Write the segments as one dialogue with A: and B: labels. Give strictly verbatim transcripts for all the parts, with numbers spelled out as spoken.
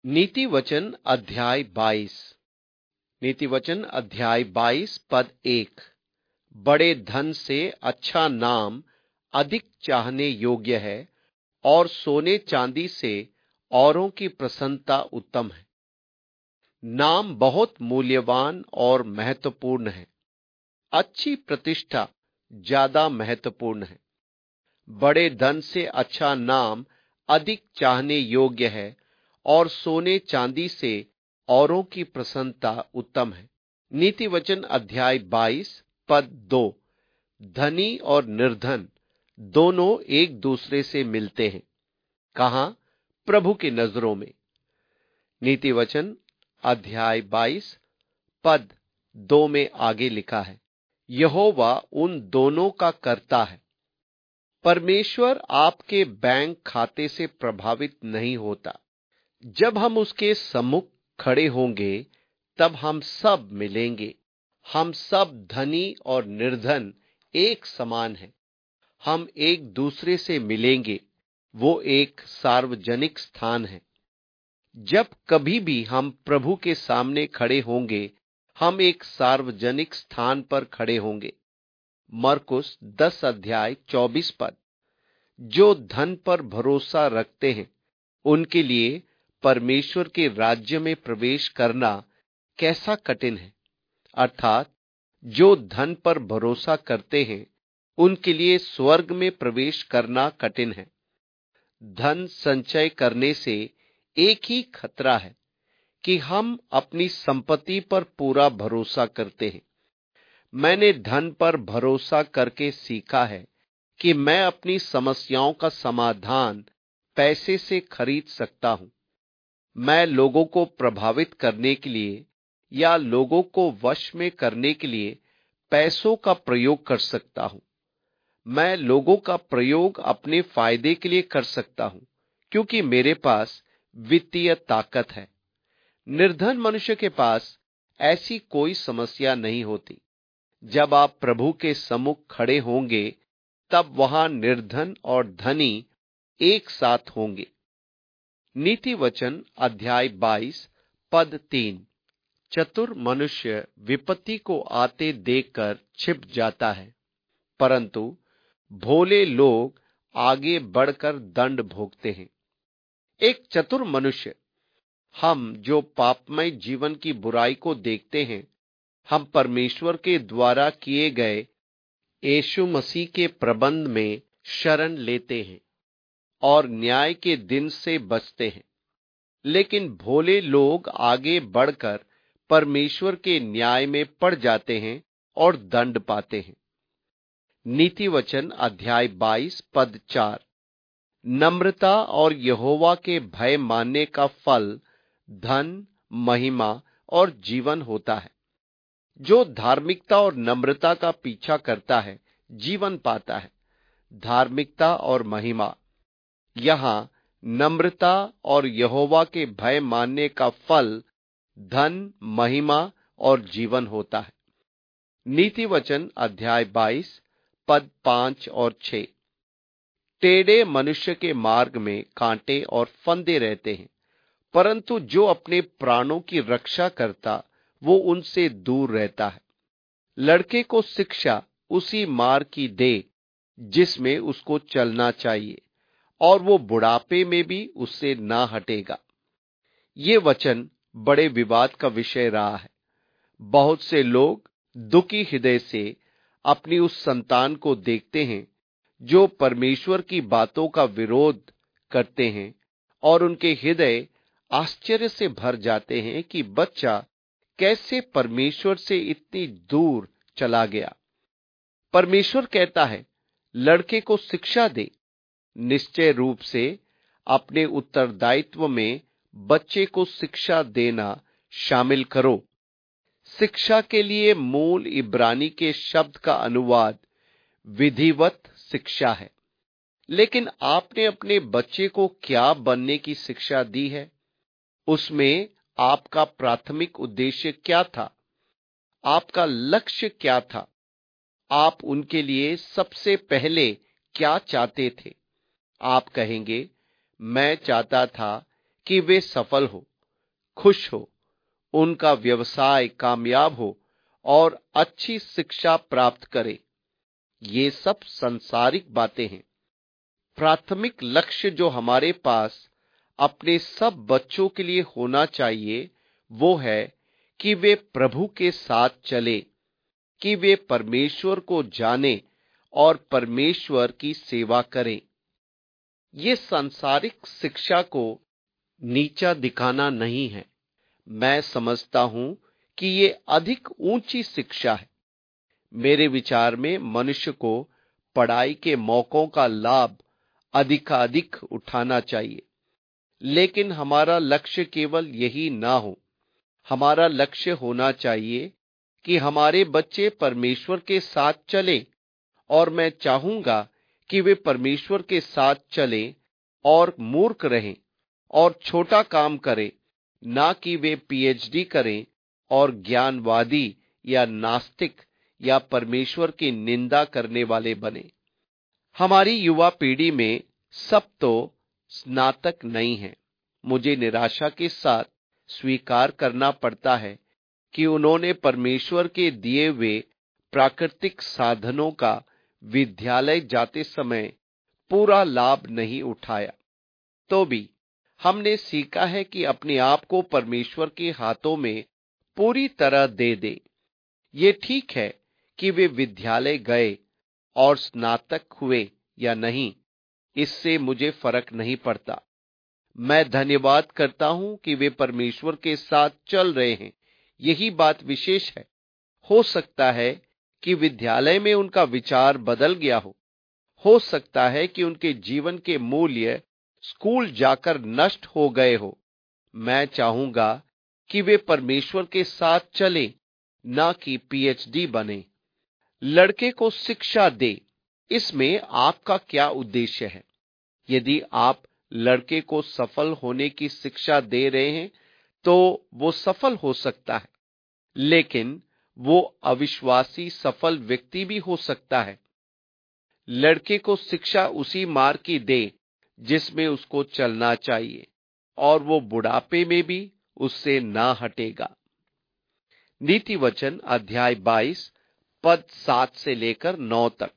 A: नीति वचन अध्याय बाईस। नीति वचन अध्याय बाईस पद एक। बड़े धन से अच्छा नाम अधिक चाहने योग्य है और सोने चांदी से औरों की प्रसन्नता उत्तम है। नाम बहुत मूल्यवान और महत्वपूर्ण है। अच्छी प्रतिष्ठा ज्यादा महत्वपूर्ण है। बड़े धन से अच्छा नाम अधिक चाहने योग्य है और सोने चांदी से औरों की प्रसन्नता उत्तम है। नीति वचन अध्याय बाईस पद दो। धनी और निर्धन दोनों एक दूसरे से मिलते हैं। कहां? प्रभु की नजरों में। नीति वचन अध्याय बाईस पद दो में आगे लिखा है, यहोवा उन दोनों का कर्ता है। परमेश्वर आपके बैंक खाते से प्रभावित नहीं होता। जब हम उसके सम्मुख खड़े होंगे तब हम सब मिलेंगे। हम सब धनी और निर्धन एक समान हैं। हम एक दूसरे से मिलेंगे। वो एक सार्वजनिक स्थान है। जब कभी भी हम प्रभु के सामने खड़े होंगे, हम एक सार्वजनिक स्थान पर खड़े होंगे। मरकुस दस अध्याय चौबीस पद। जो धन पर भरोसा रखते हैं उनके लिए परमेश्वर के राज्य में प्रवेश करना कैसा कठिन है। अर्थात जो धन पर भरोसा करते हैं उनके लिए स्वर्ग में प्रवेश करना कठिन है। धन संचय करने से एक ही खतरा है कि हम अपनी संपत्ति पर पूरा भरोसा करते हैं। मैंने धन पर भरोसा करके सीखा है कि मैं अपनी समस्याओं का समाधान पैसे से खरीद सकता हूं। मैं लोगों को प्रभावित करने के लिए या लोगों को वश में करने के लिए पैसों का प्रयोग कर सकता हूं। मैं लोगों का प्रयोग अपने फायदे के लिए कर सकता हूं क्योंकि मेरे पास वित्तीय ताकत है। निर्धन मनुष्य के पास ऐसी कोई समस्या नहीं होती। जब आप प्रभु के सम्मुख खड़े होंगे तब वहां निर्धन और धनी एक साथ होंगे। नीति वचन अध्याय बाईस पद तीन। चतुर मनुष्य विपत्ति को आते देखकर छिप जाता है, परंतु भोले लोग आगे बढ़कर दंड भोगते हैं। एक चतुर मनुष्य, हम जो पापमय जीवन की बुराई को देखते हैं, हम परमेश्वर के द्वारा किए गए यीशु मसीह के प्रबंध में शरण लेते हैं और न्याय के दिन से बचते हैं। लेकिन भोले लोग आगे बढ़कर परमेश्वर के न्याय में पड़ जाते हैं और दंड पाते हैं। नीति वचन अध्याय बाईस पद चार। नम्रता और यहोवा के भय मानने का फल धन, महिमा और जीवन होता है। जो धार्मिकता और नम्रता का पीछा करता है जीवन पाता है। धार्मिकता और महिमा। यहां नम्रता और यहोवा के भय मानने का फल धन, महिमा और जीवन होता है। नीति वचन अध्याय बाईस पद पांच और छह। टेढ़े मनुष्य के मार्ग में कांटे और फंदे रहते हैं, परंतु जो अपने प्राणों की रक्षा करता वो उनसे दूर रहता है। लड़के को शिक्षा उसी मार्ग की दे जिसमें उसको चलना चाहिए, और वो बुढ़ापे में भी उससे ना हटेगा। ये वचन बड़े विवाद का विषय रहा है। बहुत से लोग दुखी हृदय से अपनी उस संतान को देखते हैं जो परमेश्वर की बातों का विरोध करते हैं, और उनके हृदय आश्चर्य से भर जाते हैं कि बच्चा कैसे परमेश्वर से इतनी दूर चला गया। परमेश्वर कहता है, लड़के को शिक्षा दे। निश्चय रूप से अपने उत्तरदायित्व में बच्चे को शिक्षा देना शामिल करो। शिक्षा के लिए मूल इब्रानी के शब्द का अनुवाद विधिवत शिक्षा है। लेकिन आपने अपने बच्चे को क्या बनने की शिक्षा दी है? उसमें आपका प्राथमिक उद्देश्य क्या था? आपका लक्ष्य क्या था? आप उनके लिए सबसे पहले क्या चाहते थे? आप कहेंगे, मैं चाहता था कि वे सफल हो, खुश हो, उनका व्यवसाय कामयाब हो और अच्छी शिक्षा प्राप्त करे। ये सब सांसारिक बातें हैं। प्राथमिक लक्ष्य जो हमारे पास अपने सब बच्चों के लिए होना चाहिए वो है कि वे प्रभु के साथ चले, कि वे परमेश्वर को जाने और परमेश्वर की सेवा करें। ये सांसारिक शिक्षा को नीचा दिखाना नहीं है। मैं समझता हूं कि ये अधिक ऊंची शिक्षा है। मेरे विचार में मनुष्य को पढ़ाई के मौकों का लाभ अधिकाधिक उठाना चाहिए, लेकिन हमारा लक्ष्य केवल यही ना हो। हमारा लक्ष्य होना चाहिए कि हमारे बच्चे परमेश्वर के साथ चलें, और मैं चाहूंगा कि वे परमेश्वर के साथ चलें और मूर्ख रहें और छोटा काम करें, ना कि वे पीएचडी करें और ज्ञानवादी या नास्तिक या परमेश्वर की निंदा करने वाले बने। हमारी युवा पीढ़ी में सब तो स्नातक नहीं है। मुझे निराशा के साथ स्वीकार करना पड़ता है कि उन्होंने परमेश्वर के दिए हुए प्राकृतिक साधनों का विद्यालय जाते समय पूरा लाभ नहीं उठाया। तो भी हमने सीखा है कि अपने आप को परमेश्वर के हाथों में पूरी तरह दे दे। ये ठीक है कि वे विद्यालय गए और स्नातक हुए या नहीं, इससे मुझे फर्क नहीं पड़ता। मैं धन्यवाद करता हूं कि वे परमेश्वर के साथ चल रहे हैं। यही बात विशेष है। हो सकता है कि विद्यालय में उनका विचार बदल गया हो। हो सकता है कि उनके जीवन के मूल्य स्कूल जाकर नष्ट हो गए हो। मैं चाहूंगा कि वे परमेश्वर के साथ चलें, ना कि पीएचडी बने। लड़के को शिक्षा दे, इसमें आपका क्या उद्देश्य है? यदि आप लड़के को सफल होने की शिक्षा दे रहे हैं तो वो सफल हो सकता है, लेकिन वो अविश्वासी सफल व्यक्ति भी हो सकता है। लड़के को शिक्षा उसी मार्ग की दे जिसमें उसको चलना चाहिए, और वो बुढ़ापे में भी उससे ना हटेगा। नीति वचन अध्याय बाईस पद सात से लेकर नौ तक।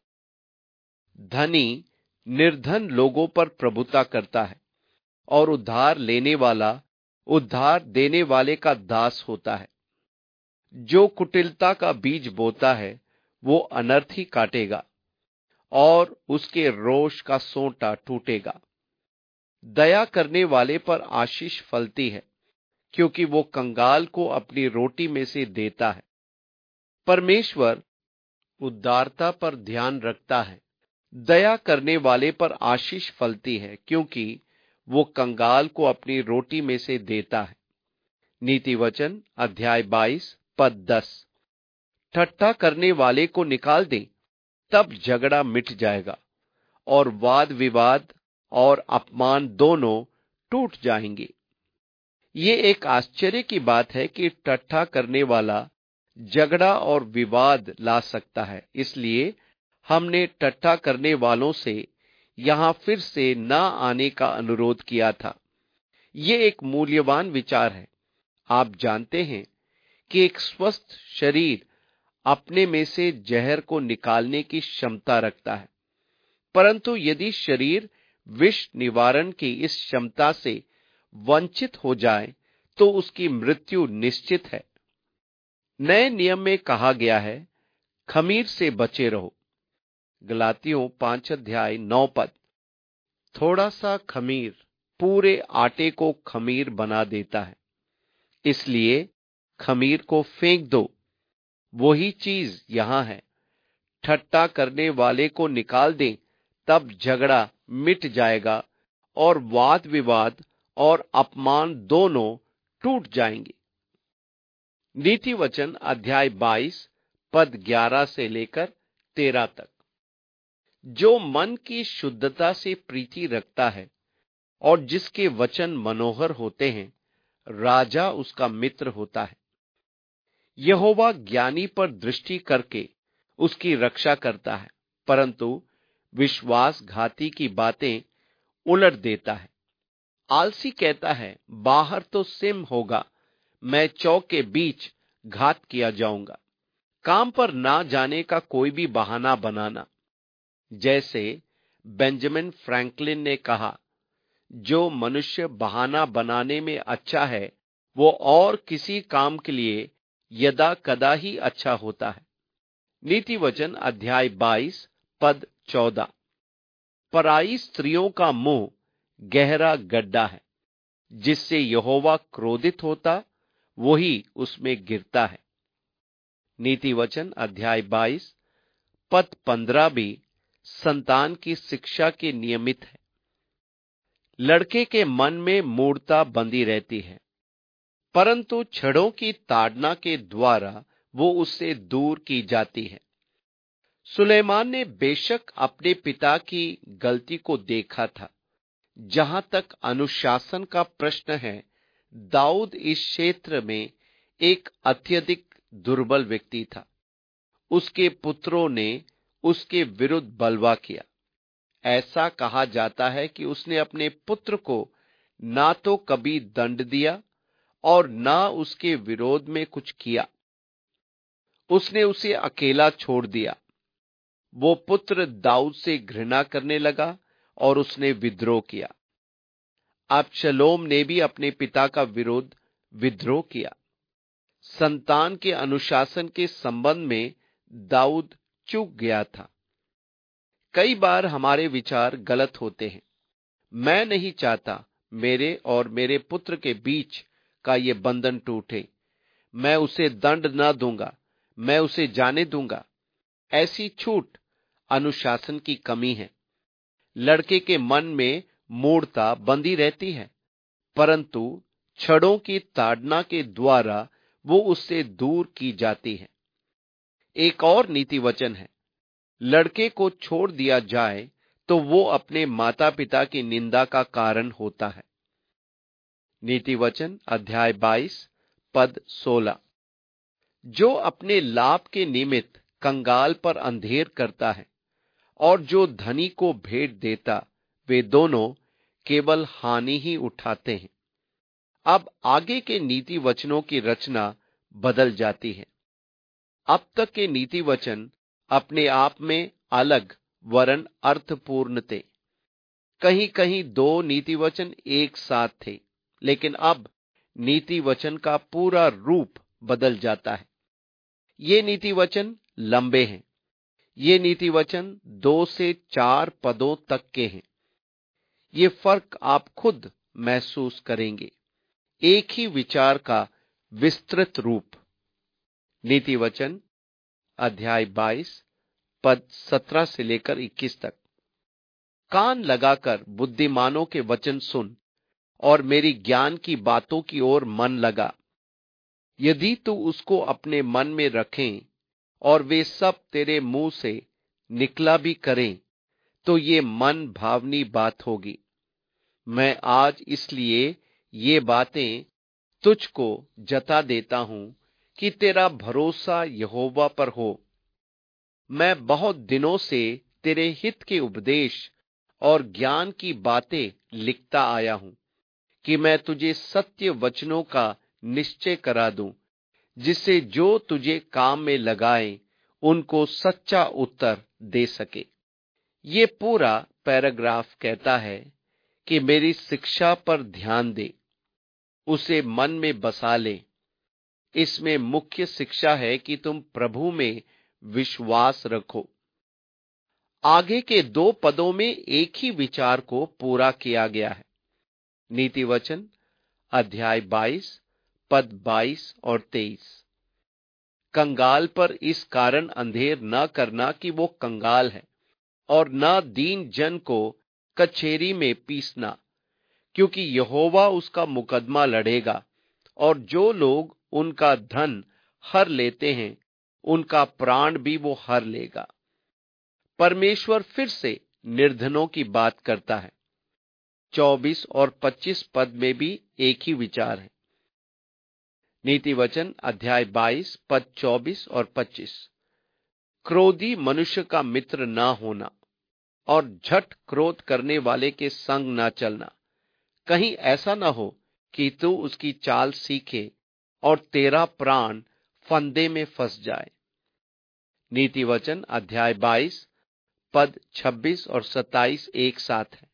A: धनी निर्धन लोगों पर प्रभुता करता है और उद्धार लेने वाला उद्धार देने वाले का दास होता है। जो कुटिलता का बीज बोता है वो अनर्थ ही काटेगा, और उसके रोष का सोंटा टूटेगा। दया करने वाले पर आशीष फलती है, क्योंकि वो कंगाल को अपनी रोटी में से देता है। परमेश्वर उदारता पर ध्यान रखता है। दया करने वाले पर आशीष फलती है, क्योंकि वो कंगाल को अपनी रोटी में से देता है। नीति वचन अध्याय बाईस पद दस। ठट्ठा करने वाले को निकाल दे, तब झगड़ा मिट जाएगा और वाद विवाद और अपमान दोनों टूट जाएंगे। ये एक आश्चर्य की बात है कि ठट्ठा करने वाला झगड़ा और विवाद ला सकता है। इसलिए हमने ठट्ठा करने वालों से यहां फिर से न आने का अनुरोध किया था। ये एक मूल्यवान विचार है। आप जानते हैं कि एक स्वस्थ शरीर अपने में से जहर को निकालने की क्षमता रखता है, परंतु यदि शरीर विष निवारण की इस क्षमता से वंचित हो जाए तो उसकी मृत्यु निश्चित है। नए नियम में कहा गया है, खमीर से बचे रहो। गलातियों पांच अध्याय नौ पद। थोड़ा सा खमीर पूरे आटे को खमीर बना देता है, इसलिए खमीर को फेंक दो। वही चीज यहां है। ठट्ठा करने वाले को निकाल दें, तब झगड़ा मिट जाएगा और वाद विवाद और अपमान दोनों टूट जाएंगे। नीति वचन अध्याय बाईस पद ग्यारह से लेकर तेरह तक। जो मन की शुद्धता से प्रीति रखता है और जिसके वचन मनोहर होते हैं, राजा उसका मित्र होता है। यहोवा ज्ञानी पर दृष्टि करके उसकी रक्षा करता है, परंतु विश्वासघाती की बातें उलट देता है। आलसी कहता है, बाहर तो सिम होगा, मैं चौक के बीच घात किया जाऊंगा। काम पर ना जाने का कोई भी बहाना बनाना। जैसे बेंजामिन फ्रैंकलिन ने कहा, जो मनुष्य बहाना बनाने में अच्छा है वो और किसी काम के लिए यदा कदा ही अच्छा होता है। नीति वचन अध्याय बाईस पद चौदह। पराई स्त्रियों का मुंह गहरा गड्ढा है, जिससे यहोवा क्रोधित होता वही उसमें गिरता है। नीति वचन अध्याय बाईस पद पंद्रह भी संतान की शिक्षा के नियमित है। लड़के के मन में मूढ़ता बंधी रहती है, परंतु छड़ों की ताड़ना के द्वारा वो उससे दूर की जाती है। सुलेमान ने बेशक अपने पिता की गलती को देखा था। जहां तक अनुशासन का प्रश्न है, दाऊद इस क्षेत्र में एक अत्यधिक दुर्बल व्यक्ति था। उसके पुत्रों ने उसके विरुद्ध बलवा किया। ऐसा कहा जाता है कि उसने अपने पुत्र को ना तो कभी दंड दिया और ना उसके विरोध में कुछ किया। उसने उसे अकेला छोड़ दिया। वो पुत्र दाऊद से घृणा करने लगा और उसने विद्रोह किया। अबशलोम ने भी अपने पिता का विरोध विद्रोह किया। संतान के अनुशासन के संबंध में दाऊद चूक गया था। कई बार हमारे विचार गलत होते हैं। मैं नहीं चाहता मेरे और मेरे पुत्र के बीच का ये बंधन टूटे। मैं उसे दंड न दूंगा, मैं उसे जाने दूंगा। ऐसी छूट अनुशासन की कमी है। लड़के के मन में मूढ़ता बंधी रहती है, परंतु छड़ों की ताड़ना के द्वारा वो उससे दूर की जाती है। एक और नीति वचन है, लड़के को छोड़ दिया जाए तो वो अपने माता पिता की निंदा का कारण होता है। नीति वचन अध्याय बाईस पद सोलह। जो अपने लाभ के निमित्त कंगाल पर अंधेर करता है और जो धनी को भेंट देता, वे दोनों केवल हानि ही उठाते हैं। अब आगे के नीति वचनों की रचना बदल जाती है। अब तक के नीति वचन अपने आप में अलग वरन अर्थपूर्ण थे। कहीं कहीं दो नीति वचन एक साथ थे, लेकिन अब नीति वचन का पूरा रूप बदल जाता है। ये नीति वचन लंबे हैं। ये नीति वचन दो से चार पदों तक के हैं। ये फर्क आप खुद महसूस करेंगे। एक ही विचार का विस्तृत रूप। नीति वचन अध्याय बाईस पद सत्रह से लेकर इक्कीस तक। कान लगाकर बुद्धिमानों के वचन सुन और मेरी ज्ञान की बातों की ओर मन लगा। यदि तू उसको अपने मन में रखें और वे सब तेरे मुंह से निकला भी करें, तो ये मन भावनी बात होगी। मैं आज इसलिए ये बातें तुझको जता देता हूं कि तेरा भरोसा यहोवा पर हो। मैं बहुत दिनों से तेरे हित के उपदेश और ज्ञान की बातें लिखता आया हूं कि मैं तुझे सत्य वचनों का निश्चय करा दूं, जिससे जो तुझे काम में लगाए उनको सच्चा उत्तर दे सके। ये पूरा पैराग्राफ कहता है कि मेरी शिक्षा पर ध्यान दे, उसे मन में बसा ले। इसमें मुख्य शिक्षा है कि तुम प्रभु में विश्वास रखो। आगे के दो पदों में एक ही विचार को पूरा किया गया है। नीति वचन अध्याय बाईस पद बाईस और तेईस। कंगाल पर इस कारण अंधेर न करना कि वो कंगाल है, और न दीन जन को कचहरी में पीसना, क्योंकि यहोवा उसका मुकदमा लड़ेगा, और जो लोग उनका धन हर लेते हैं उनका प्राण भी वो हर लेगा। परमेश्वर फिर से निर्धनों की बात करता है। चौबीस और पच्चीस पद में भी एक ही विचार है। नीति वचन अध्याय बाईस पद चौबीस और पच्चीस। क्रोधी मनुष्य का मित्र ना होना और झट क्रोध करने वाले के संग ना चलना। कहीं ऐसा न हो कि तू उसकी चाल सीखे और तेरा प्राण फंदे में फंस जाए। नीति वचन अध्याय बाईस पद छब्बीस और सत्ताईस एक साथ है।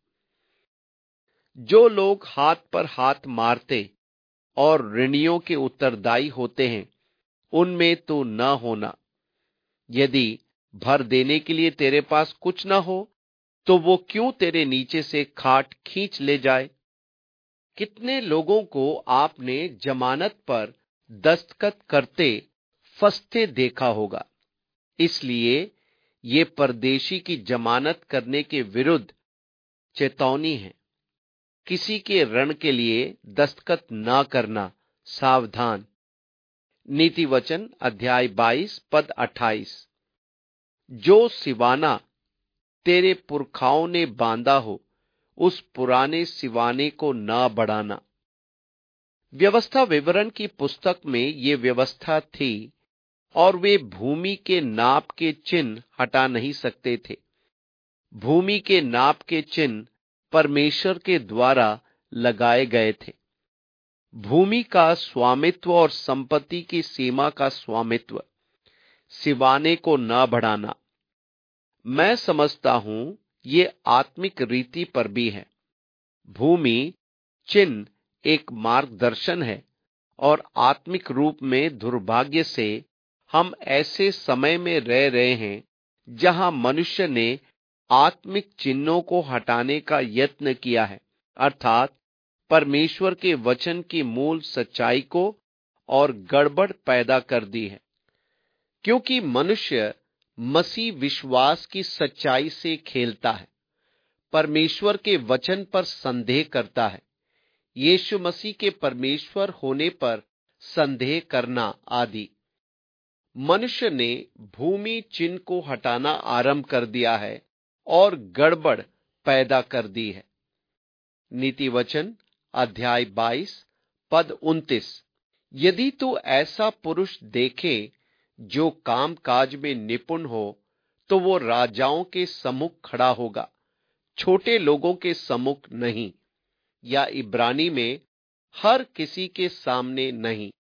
A: जो लोग हाथ पर हाथ मारते और ऋणियों के उत्तरदायी होते हैं, उनमें तो न होना। यदि भर देने के लिए तेरे पास कुछ न हो, तो वो क्यों तेरे नीचे से खाट खींच ले जाए। कितने लोगों को आपने जमानत पर दस्तखत करते फंसते देखा होगा। इसलिए ये परदेशी की जमानत करने के विरुद्ध चेतावनी है। किसी के ऋण के लिए दस्तखत ना करना, सावधान। नीति वचन अध्याय बाईस पद अट्ठाईस। जो सिवाना तेरे पुरखाओं ने बांधा हो, उस पुराने सिवाने को ना बढ़ाना। व्यवस्था विवरण की पुस्तक में ये व्यवस्था थी और वे भूमि के नाप के चिन्ह हटा नहीं सकते थे। भूमि के नाप के चिन्ह परमेश्वर के द्वारा लगाए गए थे। भूमि का स्वामित्व और संपत्ति की सीमा का स्वामित्व, सिवाने को न बढ़ाना। मैं समझता हूं ये आत्मिक रीति पर भी है। भूमि चिन्ह एक मार्गदर्शन है और आत्मिक रूप में दुर्भाग्य से हम ऐसे समय में रह रहे हैं जहां मनुष्य ने आत्मिक चिन्हों को हटाने का यत्न किया है, अर्थात परमेश्वर के वचन की मूल सच्चाई को और गड़बड़ पैदा कर दी है। क्योंकि मनुष्य मसीह विश्वास की सच्चाई से खेलता है, परमेश्वर के वचन पर संदेह करता है, यीशु मसीह के परमेश्वर होने पर संदेह करना आदि। मनुष्य ने भूमि चिन्ह को हटाना आरंभ कर दिया है और गड़बड़ पैदा कर दी है। नीति वचन अध्याय बाईस पद उनतीस। यदि तू ऐसा पुरुष देखे जो काम काज में निपुण हो, तो वो राजाओं के सम्मुख खड़ा होगा, छोटे लोगों के सम्मुख नहीं, या इब्रानी में हर किसी के सामने नहीं।